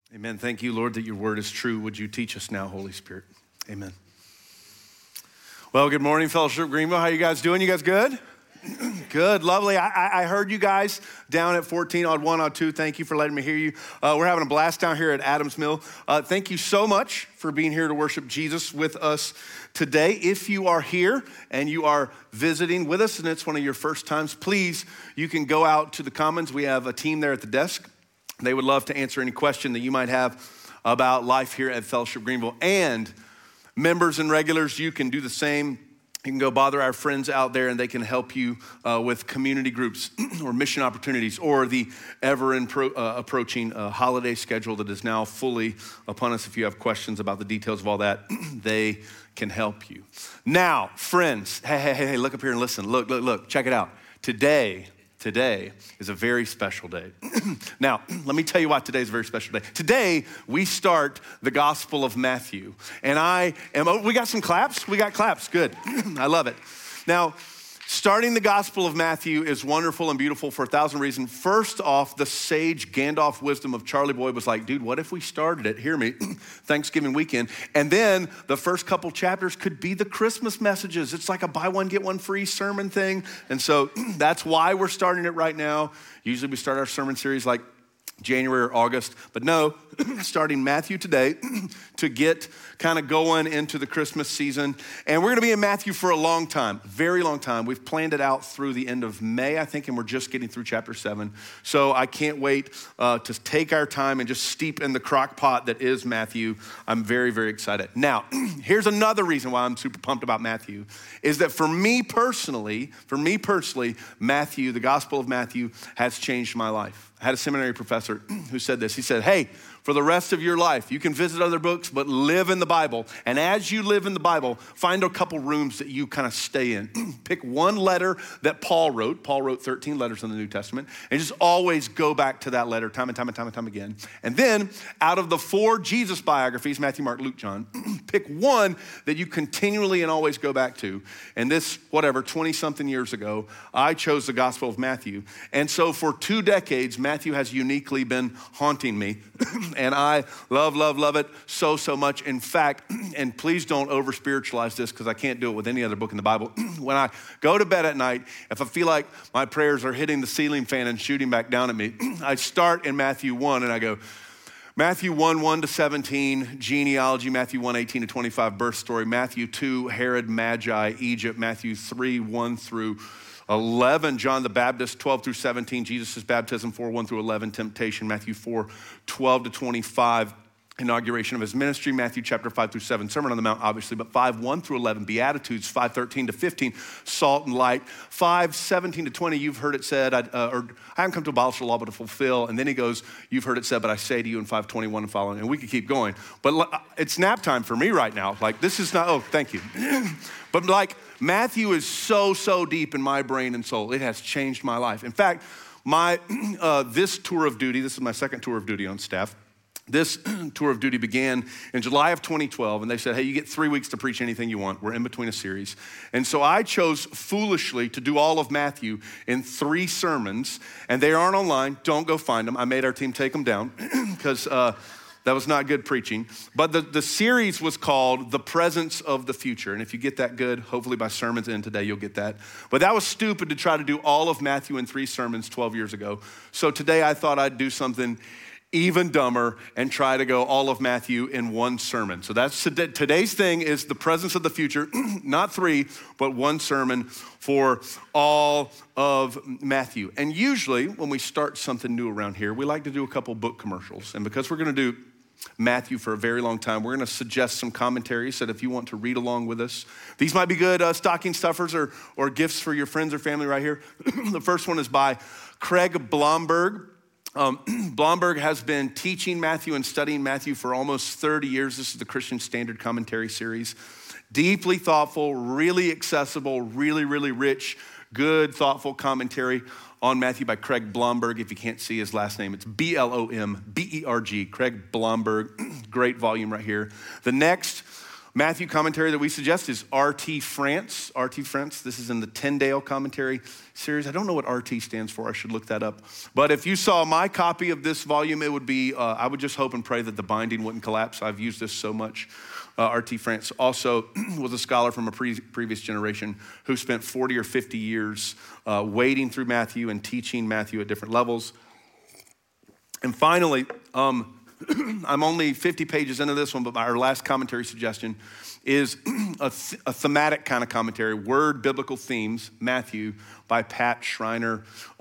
Amen. Thank you, Lord, that your word is true. Would you teach us now, Holy Spirit? Amen. Well, good morning, Fellowship Greenville. How you guys doing? You guys good? Good, lovely. I heard you guys down at 14 odd 1 odd 2. Thank you for letting me hear you. We're having a blast down here at Adams Mill. Thank you so much for being here to worship Jesus with us today. If you are here and you are visiting with us and it's one of your first times, please, you can go out to the Commons. We have a team there at the desk. They would love to answer any question that you might have about life here at Fellowship Greenville. And members and regulars, you can do the same. You can go bother our friends out there and they can help you with community groups or mission opportunities or the approaching holiday schedule that is now fully upon us. If you have questions about the details of all that, they can help you. Now, friends, hey, look up here and listen. Look, check it out. Today is a very special day. Now, let me tell you why today is a very special day. Today, we start the Gospel of Matthew. And we got some claps? We got claps, good. I love it. Now, starting the Gospel of Matthew is wonderful and beautiful for 1,000 reasons. First off, the sage Gandalf wisdom of Charlie Boyd was like, dude, what if we started it, hear me, Thanksgiving weekend, and then the first couple chapters could be the Christmas messages. It's like a buy one, get one free sermon thing. And so that's why we're starting it right now. Usually we start our sermon series like January or August, but no, starting Matthew today to get kind of going into the Christmas season. And we're gonna be in Matthew for a long time, very long time. We've planned it out through the end of May, I think, and we're just getting through chapter 7. So I can't wait to take our time and just steep in the crock pot that is Matthew. I'm very, very excited. Now, here's another reason why I'm super pumped about Matthew, is that for me personally, Matthew, the Gospel of Matthew has changed my life. I had a seminary professor who said this. He said, hey, for the rest of your life, you can visit other books, but live in the Bible. And as you live in the Bible, find a couple rooms that you kind of stay in. Pick one letter that Paul wrote. Paul wrote 13 letters in the New Testament. And just always go back to that letter time and time again. And then out of the 4 Jesus biographies, Matthew, Mark, Luke, John, pick one that you continually and always go back to. And this, 20-something years ago, I chose the Gospel of Matthew. And so for 2 decades, Matthew has uniquely been haunting me. And I love it so much. In fact, and please don't over spiritualize this because I can't do it with any other book in the Bible. When I go to bed at night, if I feel like my prayers are hitting the ceiling fan and shooting back down at me, I start in Matthew 1 and I go, Matthew 1:1-17, genealogy, Matthew 1:18-25, birth story, Matthew 2, Herod, Magi, Egypt, Matthew 3, 1-11, John the Baptist, 12-17, Jesus' baptism, 4:1-11, temptation, Matthew 4:12-25, inauguration of his ministry, Matthew chapter 5-7, Sermon on the Mount, obviously, but 5:1-11, Beatitudes, 5:13-15, salt and light, 5:17-20, you've heard it said, I haven't come to abolish the law, but to fulfill. And then he goes, you've heard it said, but I say to you in 5:21 and following. And we could keep going. But it's nap time for me right now. Like, this is not, thank you. But like, Matthew is so deep in my brain and soul. It has changed my life. In fact, this tour of duty, this is my second tour of duty on staff. This tour of duty began in July of 2012, and they said, hey, you get 3 weeks to preach anything you want. We're in between a series. And so I chose foolishly to do all of Matthew in 3 sermons, and they aren't online. Don't go find them. I made our team take them down because that was not good preaching. But the series was called The Presence of the Future. And if you get that good, hopefully by sermons in today, you'll get that. But that was stupid to try to do all of Matthew in 3 sermons 12 years ago. So today I thought I'd do something even dumber and try to go all of Matthew in 1 sermon. So that's today's thing is the presence of the future, not 3, but 1 sermon for all of Matthew. And usually when we start something new around here, we like to do a couple book commercials. And because we're gonna do Matthew for a very long time, we're gonna suggest some commentaries that if you want to read along with us, these might be good stocking stuffers or gifts for your friends or family right here. The first one is by Craig Blomberg. Blomberg has been teaching Matthew and studying Matthew for almost 30 years. This is the Christian Standard Commentary series. Deeply thoughtful, really accessible, really rich, good, thoughtful commentary on Matthew by Craig Blomberg. If you can't see his last name, it's Blomberg, Craig Blomberg. Great volume right here. The next Matthew commentary that we suggest is R.T. France. R.T. France, this is in the Tyndale commentary series. I don't know what R.T. stands for. I should look that up. But if you saw my copy of this volume, it would be, I would just hope and pray that the binding wouldn't collapse. I've used this so much. R.T. France also was a scholar from a previous generation who spent 40 or 50 years wading through Matthew and teaching Matthew at different levels. And finally, I'm only 50 pages into this one, but our last commentary suggestion is a thematic kind of commentary, Word Biblical Themes, Matthew, by Pat Schreiner.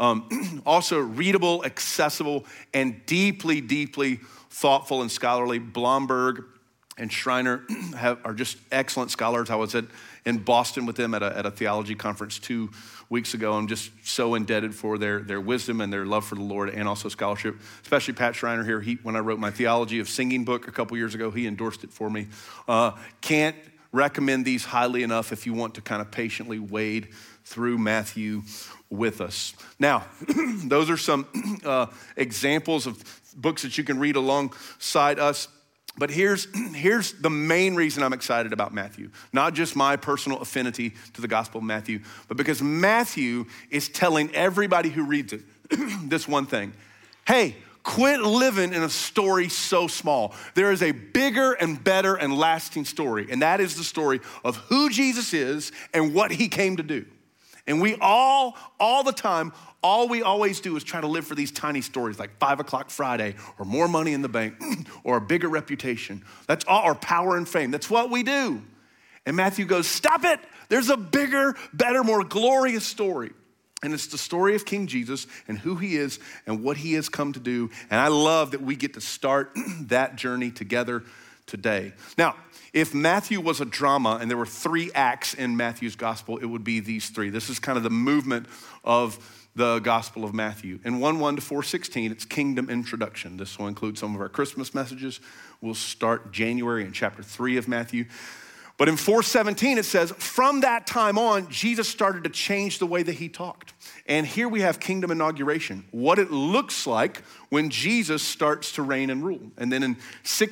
Also readable, accessible, and deeply, deeply thoughtful and scholarly. Blomberg and Schreiner are just excellent scholars. I was in Boston with them at a theology conference 2 weeks ago. I'm just so indebted for their wisdom and their love for the Lord and also scholarship, especially Pat Schreiner here. When I wrote my Theology of Singing book a couple years ago, he endorsed it for me. Can't recommend these highly enough if you want to kind of patiently wade through Matthew with us. Now, those are some examples of books that you can read alongside us. But here's the main reason I'm excited about Matthew. Not just my personal affinity to the Gospel of Matthew, but because Matthew is telling everybody who reads it this one thing. Hey, quit living in a story so small. There is a bigger and better and lasting story, and that is the story of who Jesus is and what he came to do. And we all the time, all we always do is try to live for these tiny stories like 5 o'clock Friday or more money in the bank or a bigger reputation. That's all, or power and fame. That's what we do. And Matthew goes, stop it. There's a bigger, better, more glorious story. And it's the story of King Jesus and who he is and what he has come to do. And I love that we get to start that journey together today. Now, if Matthew was a drama and there were 3 acts in Matthew's gospel, it would be these 3. This is kind of the movement of the Gospel of Matthew. In 1:1 to 4:16, it's kingdom introduction. This will include some of our Christmas messages. We'll start January in chapter 3 of Matthew. But in 4:17, it says, from that time on, Jesus started to change the way that he talked. And here we have kingdom inauguration, what it looks like when Jesus starts to reign and rule. And then in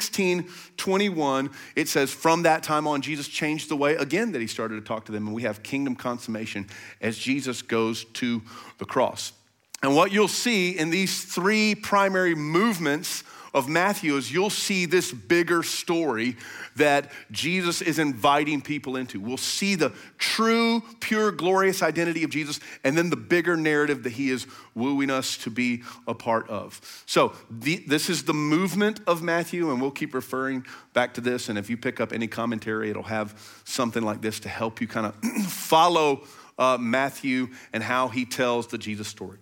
16:21, it says, from that time on, Jesus changed the way again that he started to talk to them. And we have kingdom consummation as Jesus goes to the cross. And what you'll see in these 3 primary movements of Matthew is you'll see this bigger story that Jesus is inviting people into. We'll see the true, pure, glorious identity of Jesus and then the bigger narrative that he is wooing us to be a part of. So this is the movement of Matthew, and we'll keep referring back to this. And if you pick up any commentary, it'll have something like this to help you kind of follow Matthew and how he tells the Jesus story.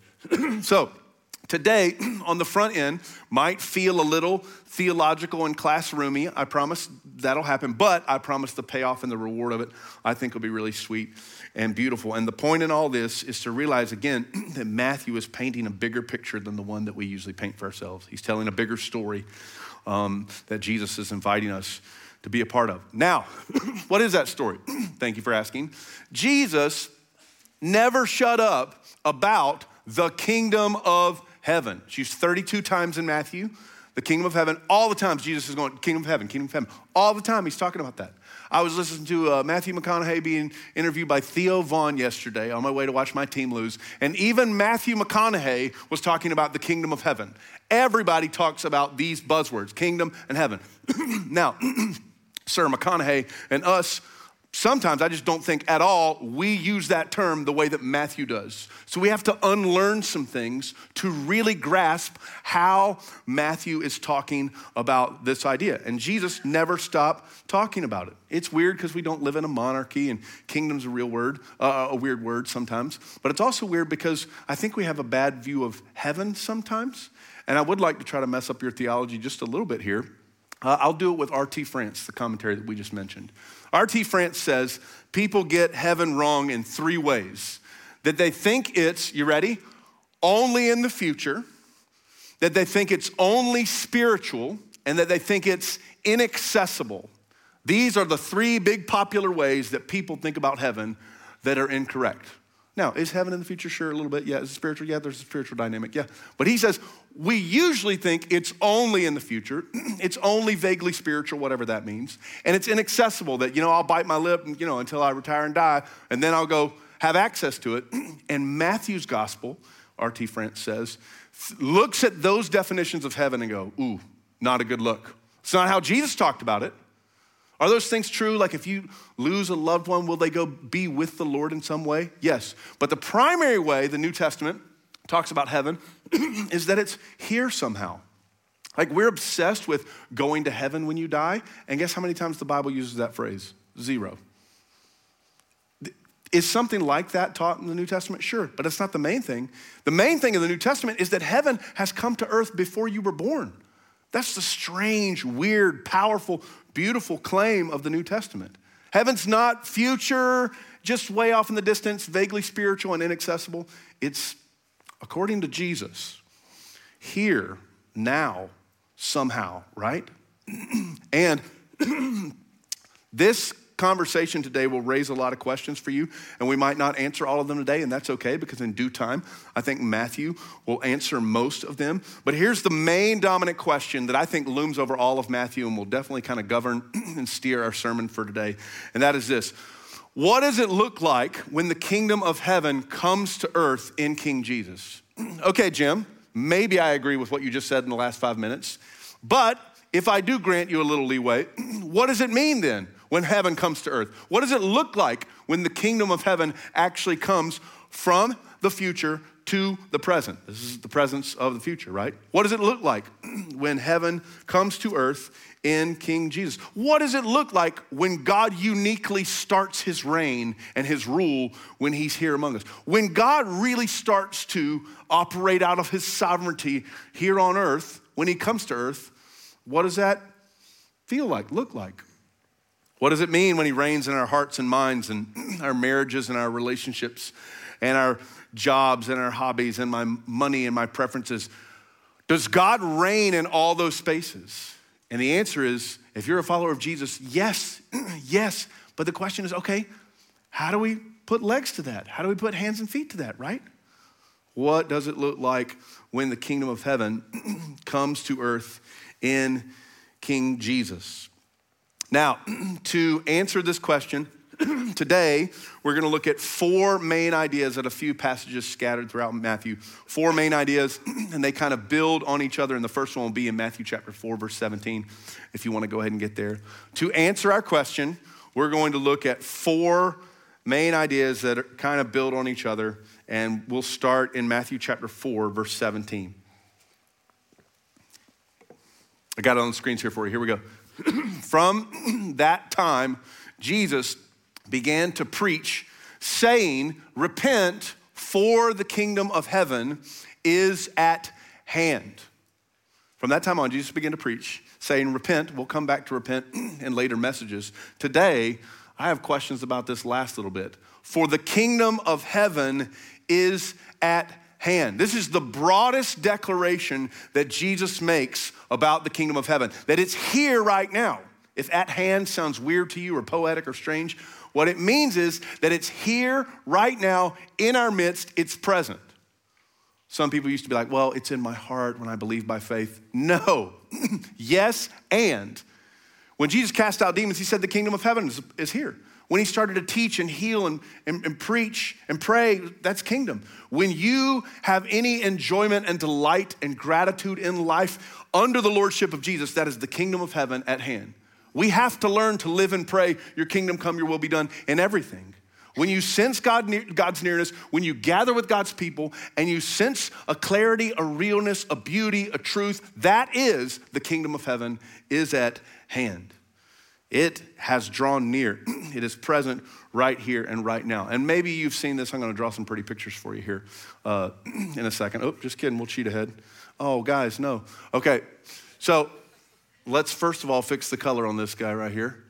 So today, on the front end, might feel a little theological and classroomy. I promise that'll happen, but I promise the payoff and the reward of it, I think will be really sweet and beautiful. And the point in all this is to realize, again, that Matthew is painting a bigger picture than the one that we usually paint for ourselves. He's telling a bigger story that Jesus is inviting us to be a part of. Now, what is that story? Thank you for asking. Jesus never shut up about the kingdom of heaven. It's used 32 times in Matthew. The kingdom of heaven, all the times Jesus is going, kingdom of heaven, kingdom of heaven. All the time he's talking about that. I was listening to Matthew McConaughey being interviewed by Theo Vaughn yesterday on my way to watch my team lose. And even Matthew McConaughey was talking about the kingdom of heaven. Everybody talks about these buzzwords, kingdom and heaven. Now, Sir McConaughey and us, sometimes I just don't think at all we use that term the way that Matthew does. So we have to unlearn some things to really grasp how Matthew is talking about this idea. And Jesus never stopped talking about it. It's weird because we don't live in a monarchy and kingdom's a real word, a weird word sometimes. But it's also weird because I think we have a bad view of heaven sometimes. And I would like to try to mess up your theology just a little bit here. I'll do it with R.T. France, the commentary that we just mentioned. R.T. France says people get heaven wrong in 3 ways. That they think it's, you ready? Only in the future. That they think it's only spiritual. And that they think it's inaccessible. These are the 3 big popular ways that people think about heaven that are incorrect. Now, is heaven in the future? Sure, a little bit. Yeah, is it spiritual? Yeah, there's a spiritual dynamic. Yeah. But he says, we usually think it's only in the future. It's only vaguely spiritual, whatever that means. And it's inaccessible that, I'll bite my lip, until I retire and die, and then I'll go have access to it. And Matthew's gospel, R.T. France says, looks at those definitions of heaven and go, ooh, not a good look. It's not how Jesus talked about it. Are those things true? Like if you lose a loved one, will they go be with the Lord in some way? Yes. But the primary way the New Testament talks about heaven is that it's here somehow. Like we're obsessed with going to heaven when you die. And guess how many times the Bible uses that phrase? 0. Is something like that taught in the New Testament? Sure, but it's not the main thing. The main thing in the New Testament is that heaven has come to earth before you were born. That's the strange, weird, powerful, beautiful claim of the New Testament. Heaven's not future, just way off in the distance, vaguely spiritual and inaccessible. It's, according to Jesus, here, now, somehow, right? And this conversation today will raise a lot of questions for you, and we might not answer all of them today, and that's okay, because in due time, I think Matthew will answer most of them. But here's the main dominant question that I think looms over all of Matthew and will definitely kind of govern and steer our sermon for today, and that is this. What does it look like when the kingdom of heaven comes to earth in King Jesus? Okay, Jim, maybe I agree with what you just said in the last 5 minutes, but if I do grant you a little leeway, what does it mean then when heaven comes to earth? What does it look like when the kingdom of heaven actually comes from the future to the present? This is the presence of the future, right? What does it look like when heaven comes to earth in King Jesus? What does it look like when God uniquely starts his reign and his rule when he's here among us? When God really starts to operate out of his sovereignty here on earth, when he comes to earth, what does that feel like, look like? What does it mean when he reigns in our hearts and minds and our marriages and our relationships and our jobs and our hobbies and my money and my preferences? Does God reign in all those spaces? And the answer is, if you're a follower of Jesus, yes, yes. But the question is, okay, how do we put legs to that? How do we put hands and feet to that, right? What does it look like when the kingdom of heaven comes to earth in King Jesus? Now, to answer this question, today we're going to look at 4 main ideas at a few passages scattered throughout Matthew. 4 main ideas, and they kind of build on each other. And the first one will be in Matthew chapter 4, verse 17, if you want to go ahead and get there. To answer our question, we're going to look at 4 main ideas that are kind of build on each other. And we'll start in Matthew chapter 4, verse 17. I got it on the screens here for you. Here we go. From that time, Jesus began to preach, saying, repent, for the kingdom of heaven is at hand. From that time on, Jesus began to preach, saying, repent. We'll come back to repent in later messages. Today, I have questions about this last little bit. For the kingdom of heaven is at hand. This is the broadest declaration that Jesus makes about the kingdom of heaven, that it's here right now. If at hand sounds weird to you or poetic or strange, what it means is that it's here right now in our midst, it's present. Some people used to be like, well, it's in my heart when I believe by faith. No, yes, and. When Jesus cast out demons, he said the kingdom of heaven is here. When he started to teach and heal and preach and pray, that's kingdom. When you have any enjoyment and delight and gratitude in life under the lordship of Jesus, that is the kingdom of heaven at hand. We have to learn to live and pray, your kingdom come, your will be done in everything. When you sense God's nearness, when you gather with God's people and you sense a clarity, a realness, a beauty, a truth, that is the kingdom of heaven is at hand. It has drawn near. It is present right here and right now. And maybe you've seen this. I'm going to draw some pretty pictures for you here in a second. Oh, just kidding. We'll cheat ahead. Oh, guys, no. Okay, so let's first of all fix the color on this guy right here.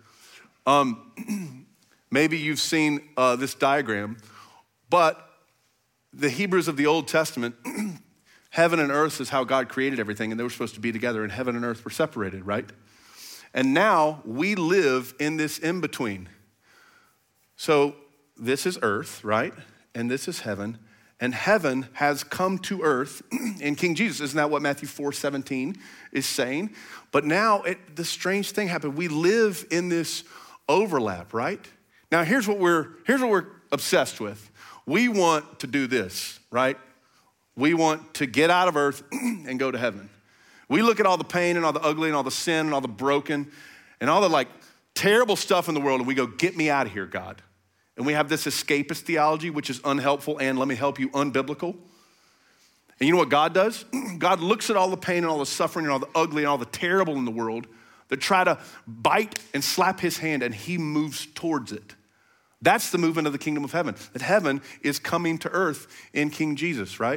Maybe you've seen this diagram, but the Hebrews of the Old Testament, heaven and earth is how God created everything, and they were supposed to be together, and heaven and earth were separated, right? And now we live in this in-between. So this is earth, right? and this is heaven, and heaven has come to earth in King Jesus. Isn't that what Matthew 4:17 is saying? But now the strange thing happened. We live in this overlap, right? Now here's what we're obsessed with. We want to do this, right? We want to get out of earth and go to heaven. We look at all the pain and all the ugly and all the sin and all the broken and all the like terrible stuff in the world, and we go, get me out of here, God. And we have this escapist theology, which is unhelpful and, let me help you, unbiblical. And you know what God does? God looks at all the pain and all the suffering and all the ugly and all the terrible in the world that try to bite and slap his hand, and he moves towards it. That's the movement of the kingdom of heaven, that heaven is coming to earth in King Jesus, right?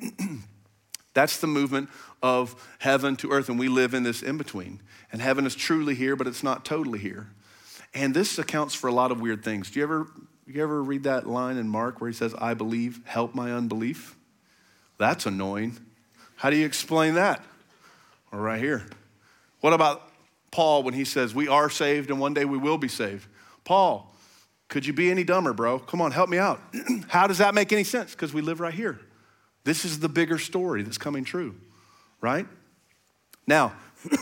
That's the movement of heaven to earth, and we live in this in-between. And heaven is truly here, but it's not totally here. And this accounts for a lot of weird things. Do you ever read that line in Mark where he says, I believe, help my unbelief? That's annoying. How do you explain that? Or right here. What about Paul when he says, we are saved and one day we will be saved? Paul, could you be any dumber, bro? Come on, help me out. How does that make any sense? Because we live right here. This is the bigger story that's coming true, right? Now,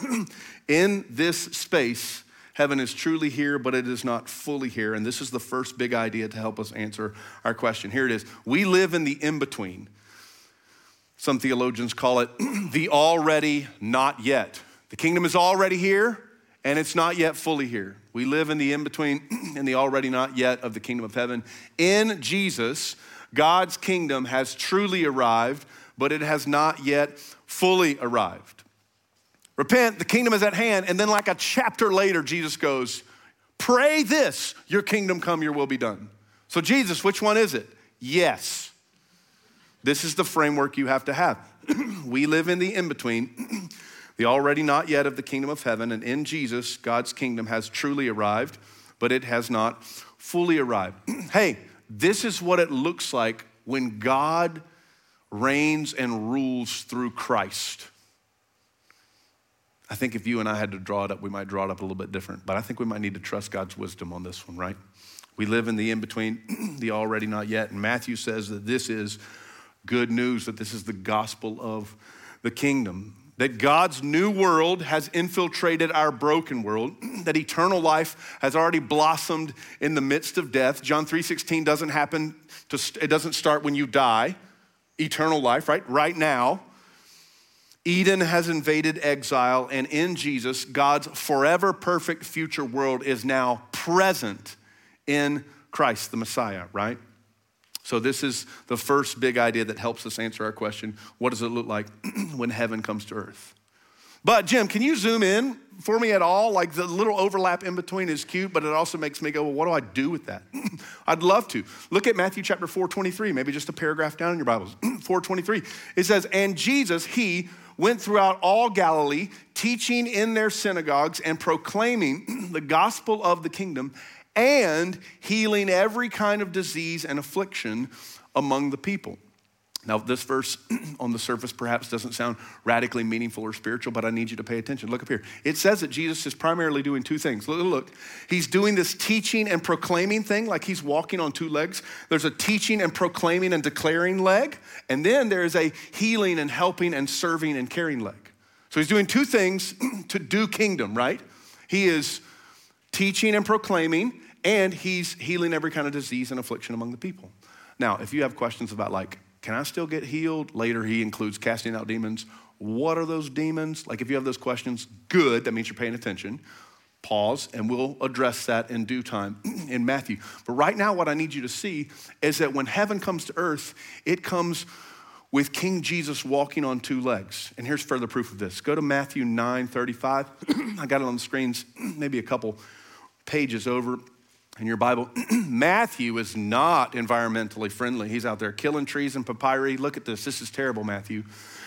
in this space, heaven is truly here, but it is not fully here. And this is the first big idea to help us answer our question. Here it is. We live in the in-between. Some theologians call it the already not yet. The kingdom is already here, and it's not yet fully here. We live in the in-between and the already not yet of the kingdom of heaven. In Jesus, God's kingdom has truly arrived, but it has not yet fully arrived. Repent, the kingdom is at hand. And then like a chapter later, Jesus goes, pray this, your kingdom come, your will be done. So Jesus, which one is it? Yes. This is the framework you have to have. We live in the in-between, the already not yet of the kingdom of heaven. And in Jesus, God's kingdom has truly arrived, but it has not fully arrived. Hey, this is what it looks like when God reigns and rules through Christ. I think if you and I had to draw it up, we might draw it up a little bit different, but I think we might need to trust God's wisdom on this one, right? We live in the in-between, the already not yet, and Matthew says that this is good news, that this is the gospel of the kingdom, that God's new world has infiltrated our broken world, that eternal life has already blossomed in the midst of death. John 3:16 it doesn't start when you die. Eternal life, right? Right now. Eden has invaded exile, and in Jesus, God's forever perfect future world is now present in Christ, the Messiah, right? So this is the first big idea that helps us answer our question, what does it look like when heaven comes to earth? But Jim, can you zoom in for me at all? Like the little overlap in between is cute, but it also makes me go, well, what do I do with that? I'd love to. Look at Matthew chapter 4:23, maybe just a paragraph down in your Bibles. 4:23, it says, and Jesus, he went throughout all Galilee, teaching in their synagogues and proclaiming the gospel of the kingdom and healing every kind of disease and affliction among the people. Now, this verse on the surface perhaps doesn't sound radically meaningful or spiritual, but I need you to pay attention. Look up here. It says that Jesus is primarily doing two things. Look. He's doing this teaching and proclaiming thing, like he's walking on two legs. There's a teaching and proclaiming and declaring leg, and then there's a healing and helping and serving and caring leg. So he's doing two things to do kingdom, right? He is teaching and proclaiming, and he's healing every kind of disease and affliction among the people. Now, if you have questions about like, can I still get healed? Later, he includes casting out demons. What are those demons? Like, if you have those questions, good. That means you're paying attention. Pause, and we'll address that in due time in Matthew. But right now, what I need you to see is that when heaven comes to earth, it comes with King Jesus walking on two legs. And here's further proof of this. Go to Matthew 9:35. I got it on the screens, maybe a couple pages over in your Bible. Matthew is not environmentally friendly. He's out there killing trees and papyri. Look at this. This is terrible, Matthew.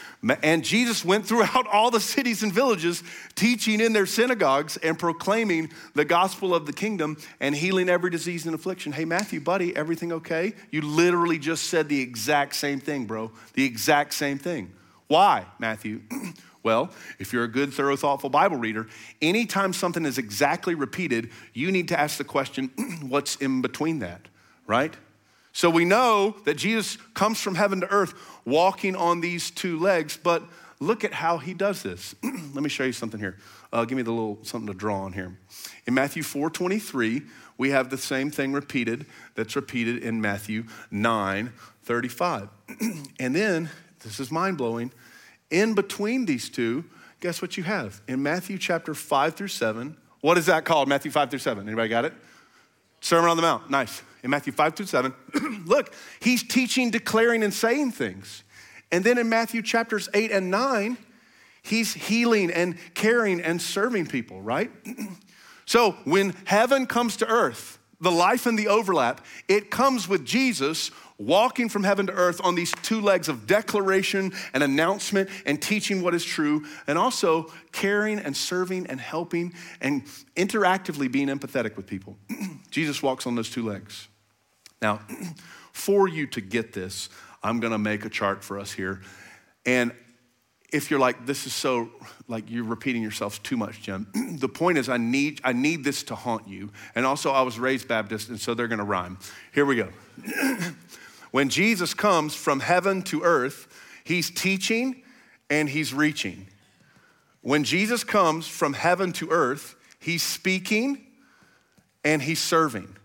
And Jesus went throughout all the cities and villages, teaching in their synagogues and proclaiming the gospel of the kingdom and healing every disease and affliction. Hey, Matthew, buddy, everything okay? You literally just said the exact same thing, bro. The exact same thing. Why, Matthew? Well, if you're a good, thorough, thoughtful Bible reader, anytime something is exactly repeated, you need to ask the question, what's in between that, right? So we know that Jesus comes from heaven to earth walking on these two legs, but look at how he does this. Let me show you something here. Give me the little something to draw on here. In Matthew 4:23, we have the same thing repeated that's repeated in Matthew 9:35. And then, this is mind-blowing, in between these two, guess what you have? In Matthew chapter 5 through 7, what is that called, Matthew 5 through 7? Anybody got it? Sermon on the Mount, nice. In Matthew 5 through 7, look, he's teaching, declaring, and saying things. And then in Matthew chapters 8 and 9, he's healing and caring and serving people, right? So when heaven comes to earth, the life and the overlap, it comes with Jesus walking from heaven to earth on these two legs of declaration and announcement and teaching what is true, and also caring and serving and helping and interactively being empathetic with people. Jesus walks on those two legs. Now, for you to get this, I'm gonna make a chart for us here. And if you're like, this is so, like you're repeating yourself too much, Jim. The point is I need this to haunt you. And also I was raised Baptist, and so they're gonna rhyme. Here we go. When Jesus comes from heaven to earth, he's teaching and he's reaching. When Jesus comes from heaven to earth, he's speaking and he's serving.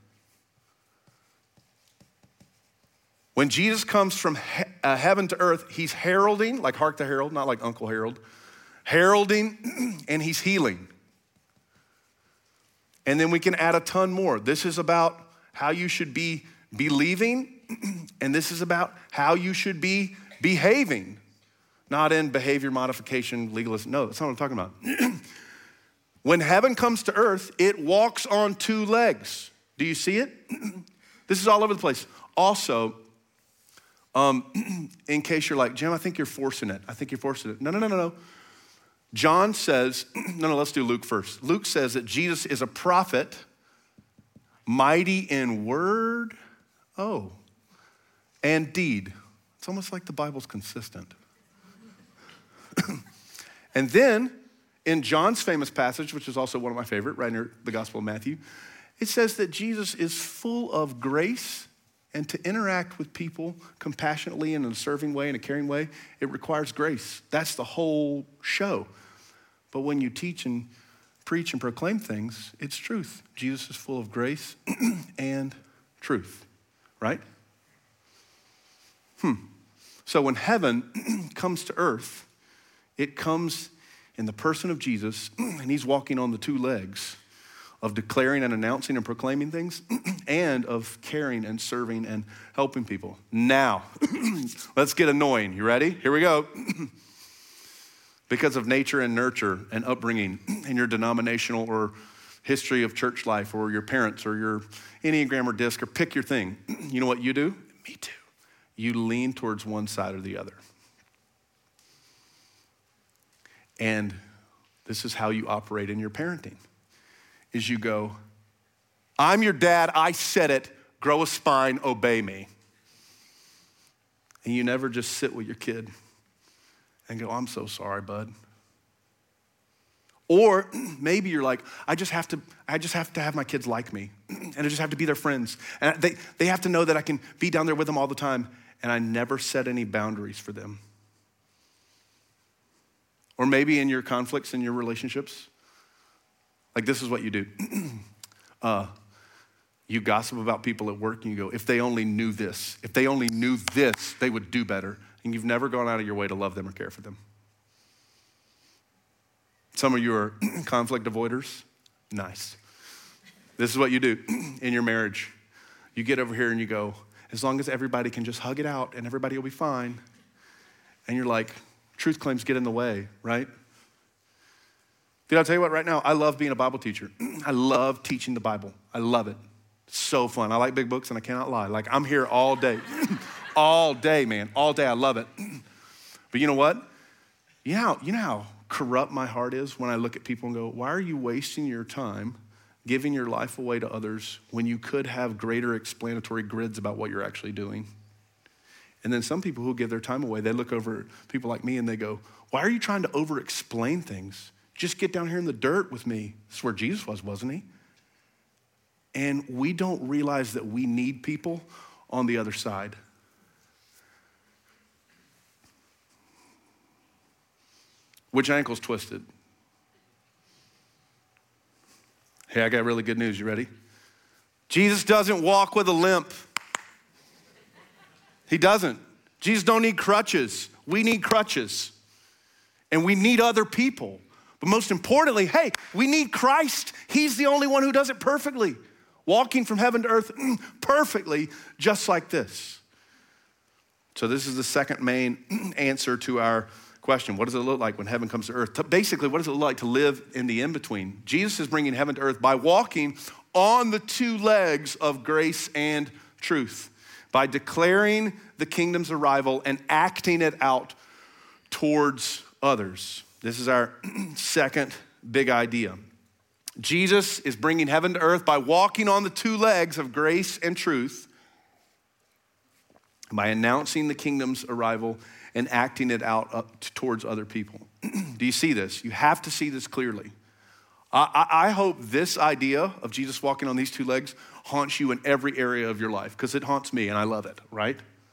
When Jesus comes from heaven to earth, he's heralding, like Hark the Herald, not like Uncle Harold, heralding and he's healing. And then we can add a ton more. This is about how you should be believing, and this is about how you should be behaving. Not in behavior modification, legalism. No, that's not what I'm talking about. When heaven comes to earth, it walks on two legs. Do you see it? This is all over the place. Also, in case you're like, Jim, I think you're forcing it. I think you're forcing it. No. John says, no, let's do Luke first. Luke says that Jesus is a prophet, mighty in word, and deed. It's almost like the Bible's consistent. And then in John's famous passage, which is also one of my favorite, right near the Gospel of Matthew, it says that Jesus is full of grace, and to interact with people compassionately in a serving way, in a caring way, it requires grace. That's the whole show. But when you teach and preach and proclaim things, it's truth. Jesus is full of grace and truth, right? So when heaven comes to earth, it comes in the person of Jesus, and he's walking on the two legs of declaring and announcing and proclaiming things, and of caring and serving and helping people. Now, let's get annoying. You ready? Here we go. Because of nature and nurture and upbringing in your denominational or history of church life, or your parents, or your Enneagram or DISC, or pick your thing. You know what you do? Me too. You lean towards one side or the other. And this is how you operate in your parenting. Is you go, I'm your dad, I said it, grow a spine, obey me. And you never just sit with your kid and go, I'm so sorry, bud. Or maybe you're like, I just have to have my kids like me, and I just have to be their friends. And they have to know that I can be down there with them all the time, and I never set any boundaries for them. Or maybe in your conflicts in your relationships, like this is what you do. You gossip about people at work and you go, if they only knew this, they would do better. And you've never gone out of your way to love them or care for them. Some of you are conflict avoiders. Nice. This is what you do in your marriage. You get over here and you go, as long as everybody can just hug it out and everybody will be fine. And you're like, truth claims get in the way, right? Dude, I'll tell you what, right now, I love being a Bible teacher. I love teaching the Bible. I love it. It's so fun. I like big books, and I cannot lie. Like, I'm here all day. All day, man. All day. I love it. But you know what? You know how corrupt my heart is when I look at people and go, why are you wasting your time giving your life away to others when you could have greater explanatory grids about what you're actually doing? And then some people who give their time away, they look over at people like me and they go, why are you trying to over-explain things? Just get down here in the dirt with me. That's where Jesus was, wasn't he? And we don't realize that we need people on the other side. Which ankle's twisted? Hey, I got really good news. You ready? Jesus doesn't walk with a limp. He doesn't. Jesus don't need crutches. We need crutches. And we need other people. But most importantly, hey, we need Christ. He's the only one who does it perfectly. Walking from heaven to earth perfectly, just like this. So this is the second main answer to our question. What does it look like when heaven comes to earth? Basically, what does it look like to live in the in-between? Jesus is bringing heaven to earth by walking on the two legs of grace and truth, by declaring the kingdom's arrival and acting it out towards others. This is our second big idea. Jesus is bringing heaven to earth by walking on the two legs of grace and truth, by announcing the kingdom's arrival and acting it out up towards other people. Do you see this? You have to see this clearly. I hope this idea of Jesus walking on these two legs haunts you in every area of your life, because it haunts me and I love it, right?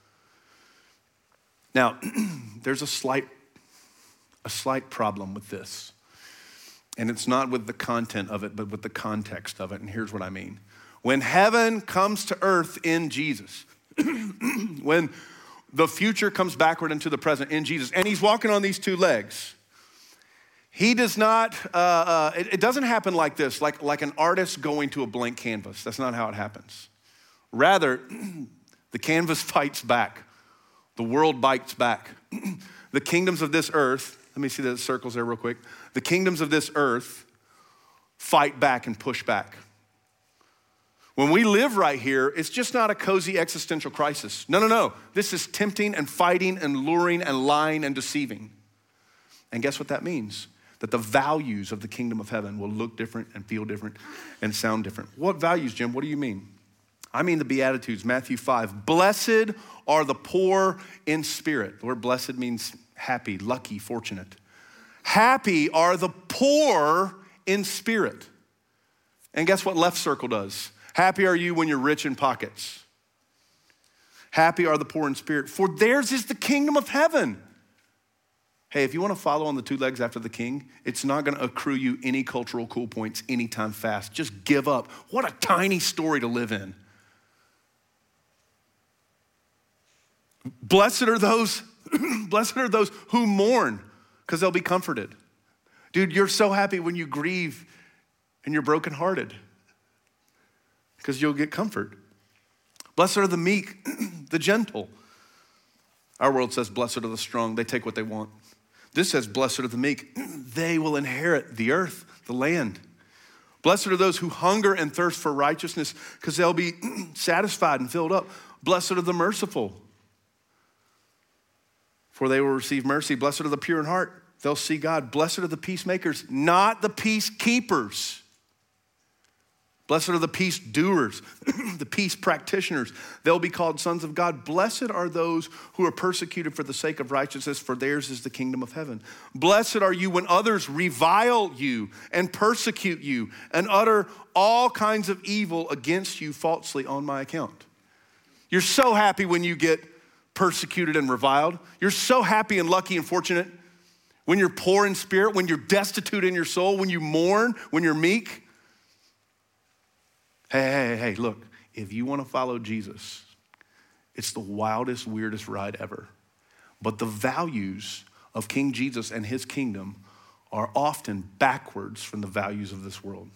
Now, there's a slight problem with this. And it's not with the content of it, but with the context of it. And here's what I mean. When heaven comes to earth in Jesus, when the future comes backward into the present in Jesus, and he's walking on these two legs, he does not, it doesn't happen like this, like an artist going to a blank canvas. That's not how it happens. Rather, the canvas fights back. The world bites back. The kingdoms of this earth, let me see the circles there real quick. The kingdoms of this earth fight back and push back. When we live right here, it's just not a cozy existential crisis. No. This is tempting and fighting and luring and lying and deceiving. And guess what that means? That the values of the kingdom of heaven will look different and feel different and sound different. What values, Jim? What do you mean? I mean the Beatitudes, Matthew 5. Blessed are the poor in spirit. The word blessed means happy, lucky, fortunate. Happy are the poor in spirit. And guess what left circle does? Happy are you when you're rich in pockets. Happy are the poor in spirit, for theirs is the kingdom of heaven. Hey, if you want to follow on the two legs after the king, it's not going to accrue you any cultural cool points anytime fast. Just give up. What a tiny story to live in. Blessed are those who mourn, because they'll be comforted. Dude, you're so happy when you grieve and you're brokenhearted, because you'll get comfort. Blessed are the meek, the gentle. Our world says, blessed are the strong. They take what they want. This says, blessed are the meek. They will inherit the earth, the land. Blessed are those who hunger and thirst for righteousness, because they'll be satisfied and filled up. Blessed are the merciful, for they will receive mercy. Blessed are the pure in heart, they'll see God. Blessed are the peacemakers, not the peacekeepers. Blessed are the peace doers, the peace practitioners. They'll be called sons of God. Blessed are those who are persecuted for the sake of righteousness, for theirs is the kingdom of heaven. Blessed are you when others revile you and persecute you and utter all kinds of evil against you falsely on my account. You're so happy when you get persecuted and reviled. You're so happy and lucky and fortunate when you're poor in spirit, when you're destitute in your soul, when you mourn, when you're meek. Hey, look, if you want to follow Jesus, it's the wildest, weirdest ride ever. But the values of King Jesus and his kingdom are often backwards from the values of this world.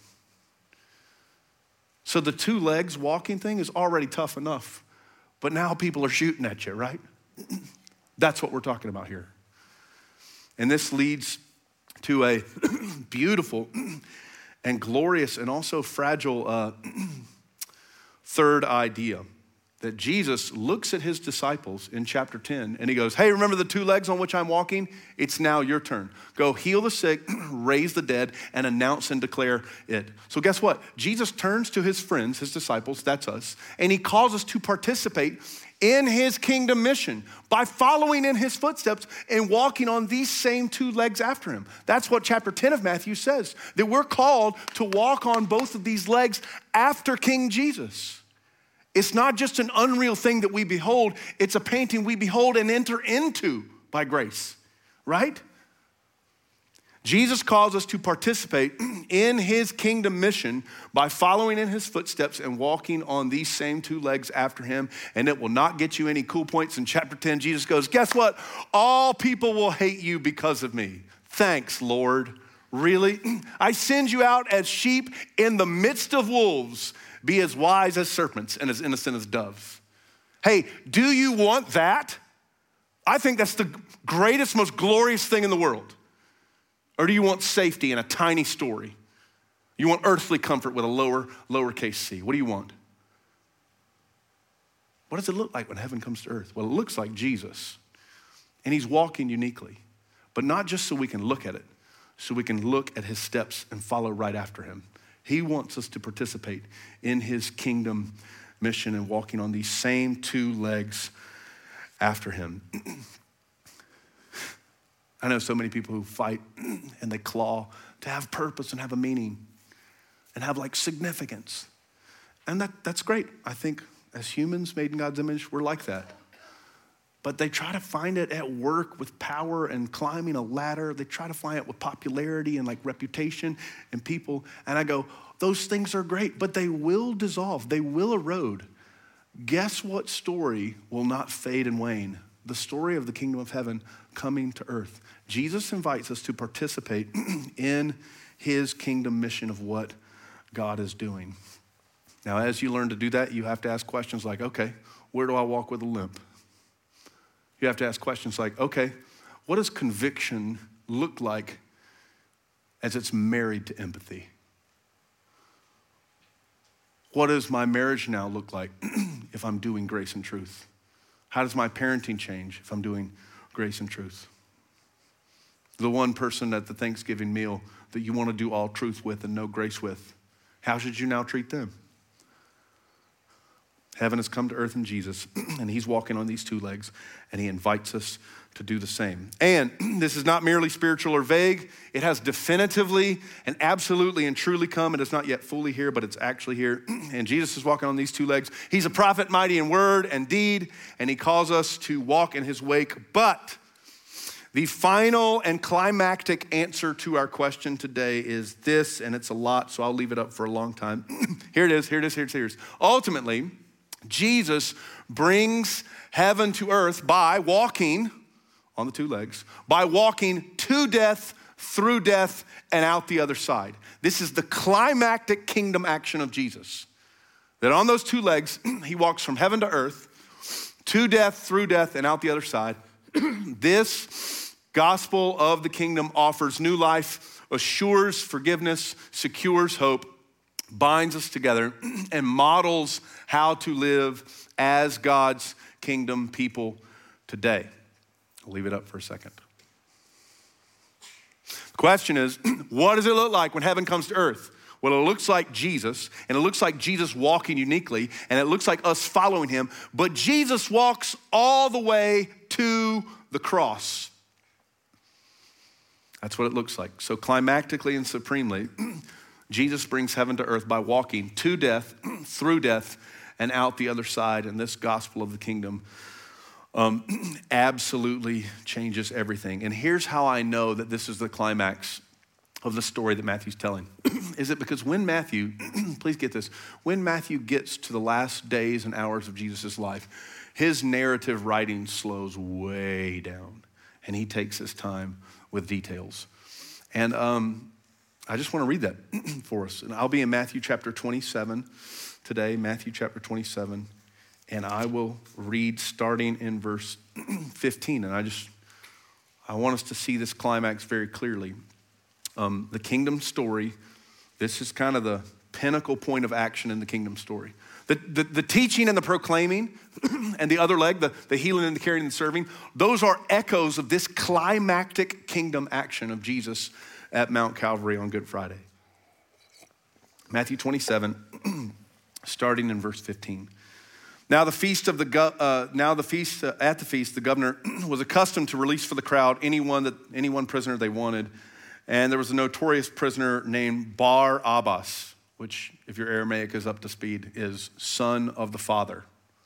So the two legs walking thing is already tough enough, but now people are shooting at you, right? That's what we're talking about here. And this leads to a beautiful and glorious and also fragile third idea, that Jesus looks at his disciples in chapter 10 and he goes, hey, remember the two legs on which I'm walking? It's now your turn. Go heal the sick, raise the dead, and announce and declare it. So guess what? Jesus turns to his friends, his disciples, that's us, and he calls us to participate in his kingdom mission by following in his footsteps and walking on these same two legs after him. That's what chapter 10 of Matthew says, that we're called to walk on both of these legs after King Jesus. It's not just an unreal thing that we behold, it's a painting we behold and enter into by grace, right? Jesus calls us to participate in his kingdom mission by following in his footsteps and walking on these same two legs after him. And it will not get you any cool points. In chapter 10, Jesus goes, guess what? All people will hate you because of me. Thanks, Lord. Really? I send you out as sheep in the midst of wolves. Be as wise as serpents and as innocent as doves. Hey, do you want that? I think that's the greatest, most glorious thing in the world. Or do you want safety in a tiny story? You want earthly comfort with a lowercase c. What do you want? What does it look like when heaven comes to earth? Well, it looks like Jesus. And he's walking uniquely. But not just so we can look at it, so we can look at his steps and follow right after him. He wants us to participate in his kingdom mission and walking on these same two legs after him. I know so many people who fight and they claw to have purpose and have a meaning and have like significance. And that's great. I think as humans made in God's image, we're like that. But they try to find it at work with power and climbing a ladder. They try to find it with popularity and like reputation and people. And I go, those things are great, but they will dissolve. They will erode. Guess what story will not fade and wane? The story of the kingdom of heaven coming to earth. Jesus invites us to participate in his kingdom mission of what God is doing. Now, as you learn to do that, you have to ask questions like, okay, where do I walk with a limp? You have to ask questions like, okay, what does conviction look like as it's married to empathy? What does my marriage now look like if I'm doing grace and truth? How does my parenting change if I'm doing grace and truth? The one person at the Thanksgiving meal that you want to do all truth with and no grace with, how should you now treat them? Heaven has come to earth in Jesus, and he's walking on these two legs, and he invites us to do the same. And this is not merely spiritual or vague. It has definitively and absolutely and truly come. It is not yet fully here, but it's actually here. And Jesus is walking on these two legs. He's a prophet, mighty in word and deed, and he calls us to walk in his wake. But the final and climactic answer to our question today is this, and it's a lot, so I'll leave it up for a long time. Here it is. Ultimately, Jesus brings heaven to earth by walking on the two legs, by walking to death, through death, and out the other side. This is the climactic kingdom action of Jesus. That on those two legs, he walks from heaven to earth, to death, through death, and out the other side. This gospel of the kingdom offers new life, assures forgiveness, secures hope, binds us together, and models how to live as God's kingdom people today. I'll leave it up for a second. The question is, what does it look like when heaven comes to earth? Well, it looks like Jesus, and it looks like Jesus walking uniquely, and it looks like us following him, but Jesus walks all the way to the cross. That's what it looks like. So climactically and supremely, Jesus brings heaven to earth by walking to death, through death, and out the other side. And this gospel of the kingdom absolutely changes everything. And here's how I know that this is the climax of the story that Matthew's telling. Is it because when Matthew, please get this, when Matthew gets to the last days and hours of Jesus' life, his narrative writing slows way down. And he takes his time with details. And I just want to read that for us. And I'll be in Matthew chapter 27 today, Matthew chapter 27. And I will read starting in verse 15. And I want us to see this climax very clearly. The kingdom story, this is kind of the pinnacle point of action in the kingdom story. The teaching and the proclaiming and the other leg, the healing and the caring and the serving, those are echoes of this climactic kingdom action of Jesus at Mount Calvary on Good Friday. Matthew 27, starting in verse 15. At the feast, the governor was accustomed to release for the crowd any one prisoner they wanted. And there was a notorious prisoner named Barabbas, which if your Aramaic is up to speed, is son of the Father.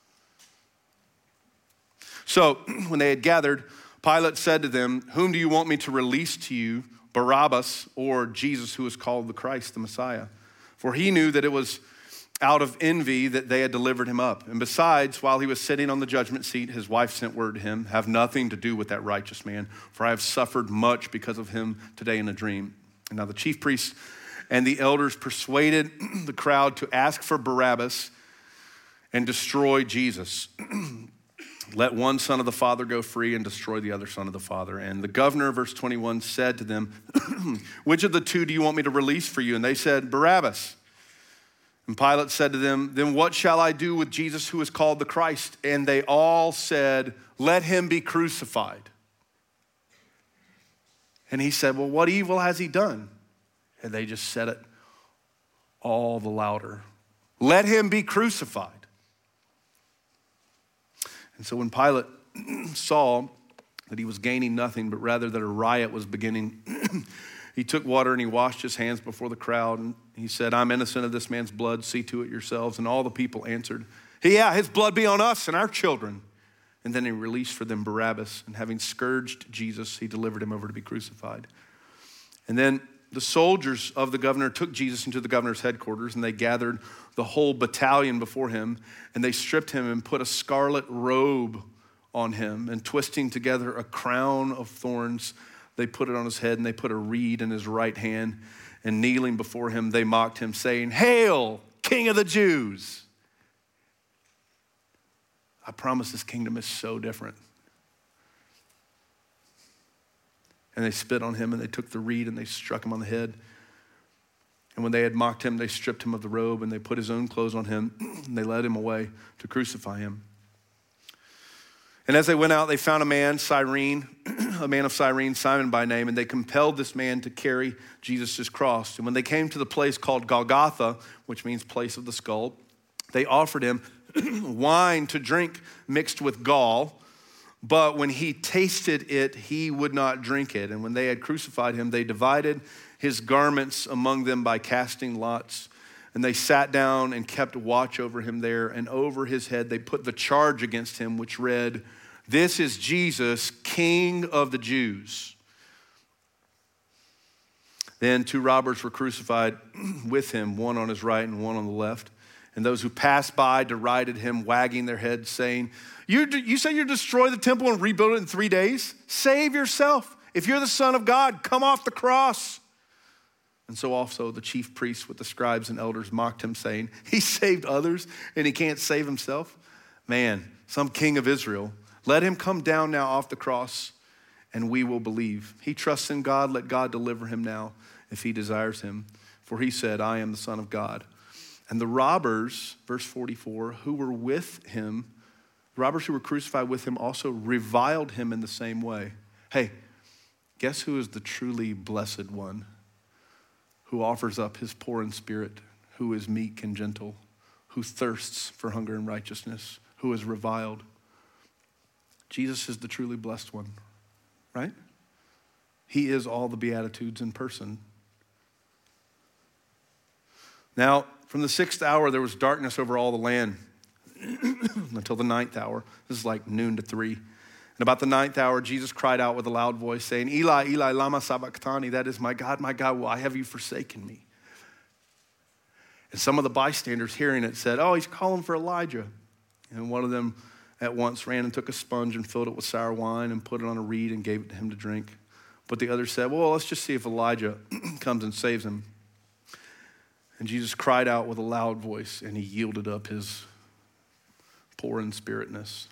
So when they had gathered, Pilate said to them, "Whom do you want me to release to you, Barabbas or Jesus, who is called the Christ, the Messiah?" For he knew that it was out of envy that they had delivered him up. And besides, while he was sitting on the judgment seat, his wife sent word to him, "Have nothing to do with that righteous man, for I have suffered much because of him today in a dream." And now the chief priests and the elders persuaded the crowd to ask for Barabbas and destroy Jesus. Let one son of the Father go free and destroy the other son of the Father. And the governor, verse 21, said to them, "Which of the two do you want me to release for you?" And they said, "Barabbas." And Pilate said to them, "Then what shall I do with Jesus who is called the Christ?" And they all said, "Let him be crucified." And he said, "Well, what evil has he done?" And they just said it all the louder, "Let him be crucified." And so when Pilate saw that he was gaining nothing, but rather that a riot was beginning, he took water and he washed his hands before the crowd. And he said, "I'm innocent of this man's blood. See to it yourselves." And all the people answered, "Yeah, his blood be on us and our children." And then he released for them Barabbas. And having scourged Jesus, he delivered him over to be crucified. And then the soldiers of the governor took Jesus into the governor's headquarters, and they gathered the whole battalion before him, and they stripped him and put a scarlet robe on him, and twisting together a crown of thorns, they put it on his head, and they put a reed in his right hand, and kneeling before him, they mocked him, saying, "Hail, King of the Jews!" I promise this kingdom is so different. And they spit on him, and they took the reed and they struck him on the head. And when they had mocked him, they stripped him of the robe, and they put his own clothes on him, and they led him away to crucify him. And as they went out, they found a man of Cyrene, Simon by name, and they compelled this man to carry Jesus' cross. And when they came to the place called Golgotha, which means place of the skull, they offered him wine to drink mixed with gall. But when he tasted it, he would not drink it. And when they had crucified him, they divided his garments among them by casting lots. And they sat down and kept watch over him there. And over his head they put the charge against him, which read, "This is Jesus, King of the Jews." Then 2 robbers were crucified with him, one on his right and one on the left. And those who passed by derided him, wagging their heads, saying, You say you destroy the temple and rebuild it in 3 days? Save yourself. If you're the Son of God, come off the cross. And so also the chief priests with the scribes and elders mocked him, saying, "He saved others and he can't save himself. Man, some king of Israel, let him come down now off the cross and we will believe. He trusts in God, let God deliver him now if he desires him. For he said, I am the Son of God." And the robbers, verse 44, who were with him, robbers who were crucified with him also reviled him in the same way. Hey, guess who is the truly blessed one? Who offers up his poor in spirit, who is meek and gentle, who thirsts for hunger and righteousness, who is reviled. Jesus is the truly blessed one, right? He is all the Beatitudes in person. Now, from the 6th hour, there was darkness over all the land until the 9th hour. This is like noon to 3. And about the 9th hour, Jesus cried out with a loud voice, saying, "Eli, Eli, lama sabachthani," that is, my God, why have you forsaken me?" And some of the bystanders hearing it said, "Oh, he's calling for Elijah." And one of them at once ran and took a sponge and filled it with sour wine and put it on a reed and gave it to him to drink. But the other said, "Well, let's just see if Elijah comes and saves him." And Jesus cried out with a loud voice, and he yielded up his poor in spiritness.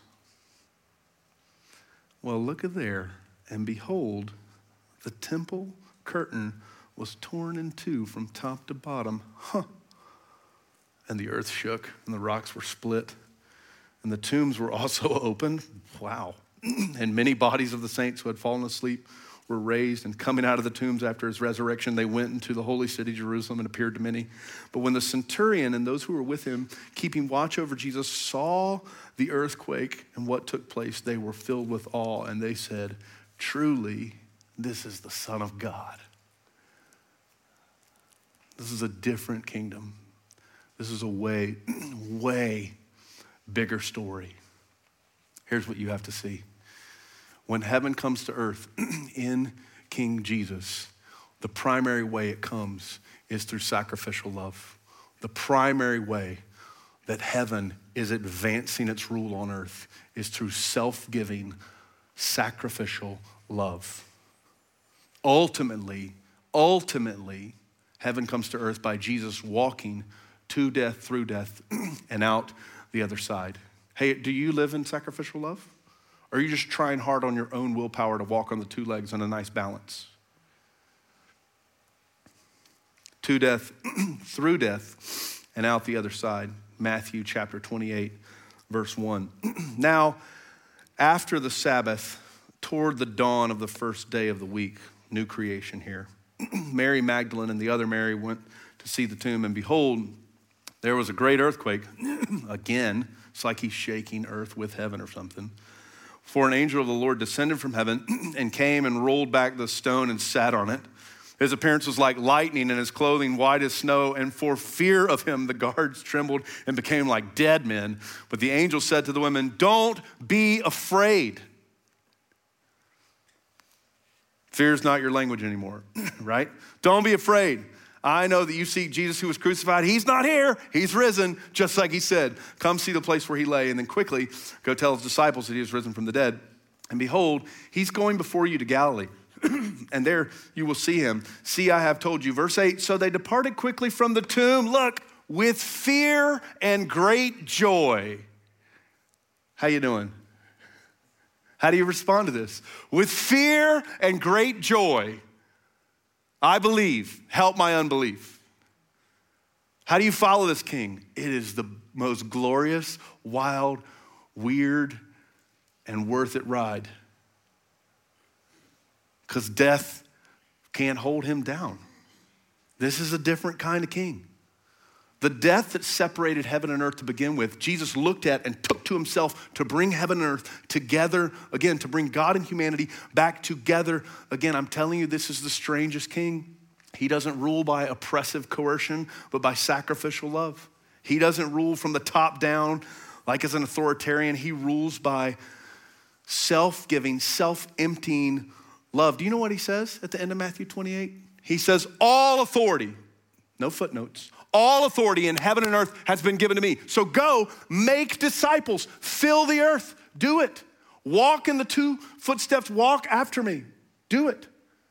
Well, look at there, and behold, the temple curtain was torn in two from top to bottom. And the earth shook, and the rocks were split, and the tombs were also opened. Wow. And many bodies of the saints who had fallen asleep were raised, and coming out of the tombs after his resurrection, they went into the holy city, Jerusalem, and appeared to many. But when the centurion and those who were with him, keeping watch over Jesus, saw the earthquake and what took place, they were filled with awe, and they said, "Truly, this is the Son of God." This is a different kingdom. This is a way, way bigger story. Here's what you have to see. When heaven comes to earth in King Jesus, the primary way it comes is through sacrificial love. The primary way that heaven is advancing its rule on earth is through self-giving, sacrificial love. Ultimately, heaven comes to earth by Jesus walking to death, through death, and out the other side. Hey, do you live in sacrificial love? Or are you just trying hard on your own willpower to walk on the two legs in a nice balance? To death, through death, and out the other side. Matthew chapter 28, verse 1. Now, after the Sabbath, toward the dawn of the first day of the week, new creation here, Mary Magdalene and the other Mary went to see the tomb, and behold, there was a great earthquake. Again, it's like he's shaking earth with heaven or something. For an angel of the Lord descended from heaven and came and rolled back the stone and sat on it. His appearance was like lightning and his clothing white as snow. And for fear of him, the guards trembled and became like dead men. But the angel said to the women, "Don't be afraid." Fear is not your language anymore, right? Don't be afraid. I know that you seek Jesus who was crucified. He's not here. He's risen, just like he said. Come see the place where he lay, and then quickly go tell his disciples that he was risen from the dead. And behold, he's going before you to Galilee, and there you will see him. See, I have told you. Verse 8, so they departed quickly from the tomb, look, with fear and great joy. How you doing? How do you respond to this? With fear and great joy. I believe, help my unbelief. How do you follow this king? It is the most glorious, wild, weird, and worth it ride. Because death can't hold him down. This is a different kind of king. The death that separated heaven and earth to begin with, Jesus looked at and took to himself to bring heaven and earth together again, to bring God and humanity back together again. I'm telling you, this is the strangest king. He doesn't rule by oppressive coercion, but by sacrificial love. He doesn't rule from the top down like as an authoritarian. He rules by self-giving, self-emptying love. Do you know what he says at the end of Matthew 28? He says, all authority, no footnotes, all authority in heaven and earth has been given to me. So go, make disciples, fill the earth, do it. Walk in the 2 footsteps, walk after me, do it.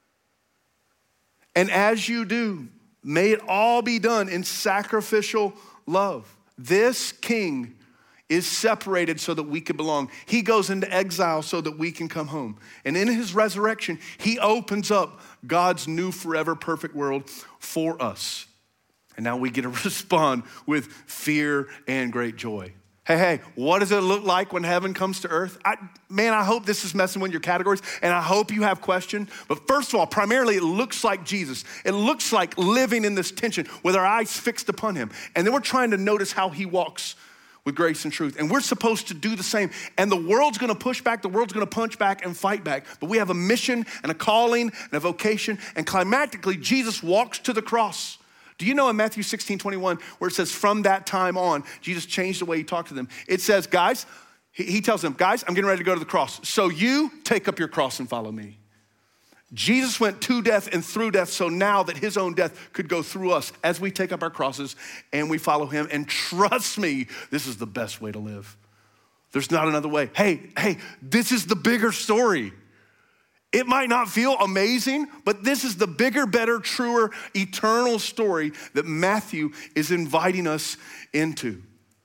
And as you do, may it all be done in sacrificial love. This king is separated so that we could belong. He goes into exile so that we can come home. And in his resurrection, he opens up God's new forever perfect world for us. And now we get to respond with fear and great joy. Hey, what does it look like when heaven comes to earth? I hope this is messing with your categories, and I hope you have questions. But first of all, primarily it looks like Jesus. It looks like living in this tension with our eyes fixed upon him. And then we're trying to notice how he walks with grace and truth. And we're supposed to do the same. And the world's gonna push back, the world's gonna punch back and fight back. But we have a mission and a calling and a vocation. And climactically, Jesus walks to the cross. Do you know in Matthew 16:21, where it says from that time on, Jesus changed the way he talked to them. It says, guys, he tells them, guys, I'm getting ready to go to the cross. So you take up your cross and follow me. Jesus went to death and through death so now that his own death could go through us as we take up our crosses and we follow him. And trust me, this is the best way to live. There's not another way. Hey, this is the bigger story. It might not feel amazing, but this is the bigger, better, truer, eternal story that Matthew is inviting us into.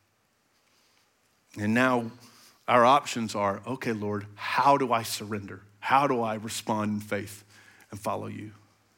And now our options are, okay, Lord, how do I surrender? How do I respond in faith and follow you?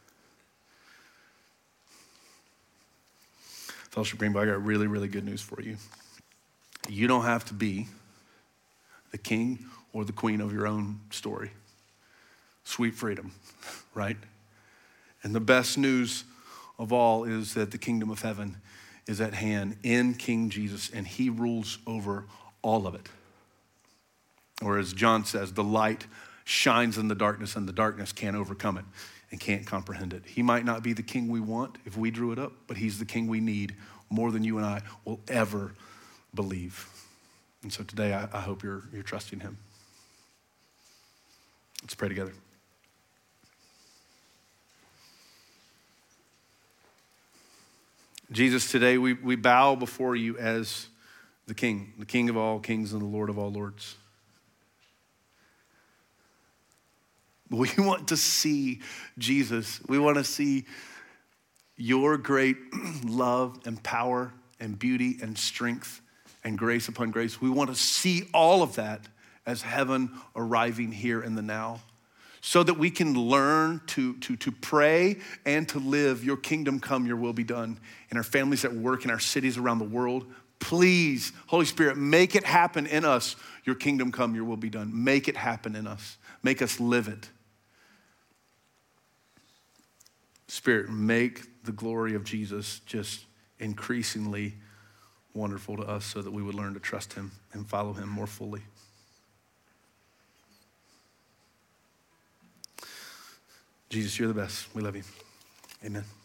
Fellowship Greenville, I got really, really good news for you. You don't have to be the king or the queen of your own story. Sweet freedom, right? And the best news of all is that the kingdom of heaven is at hand in King Jesus, and he rules over all of it. Or as John says, the light shines in the darkness and the darkness can't overcome it. and can't comprehend it. He might not be the king we want if we drew it up, but he's the king we need more than you and I will ever believe. And so today, I hope you're trusting him. Let's pray together. Jesus, today we bow before you as the King of all kings and the Lord of all lords. We want to see Jesus. We want to see your great love and power and beauty and strength and grace upon grace. We want to see all of that as heaven arriving here in the now, so that we can learn to pray and to live your kingdom come, your will be done in our families at work, in our cities around the world. Please, Holy Spirit, make it happen in us. Your kingdom come, your will be done. Make it happen in us. Make us live it. Spirit, make the glory of Jesus just increasingly wonderful to us so that we would learn to trust him and follow him more fully. Jesus, you're the best. We love you. Amen.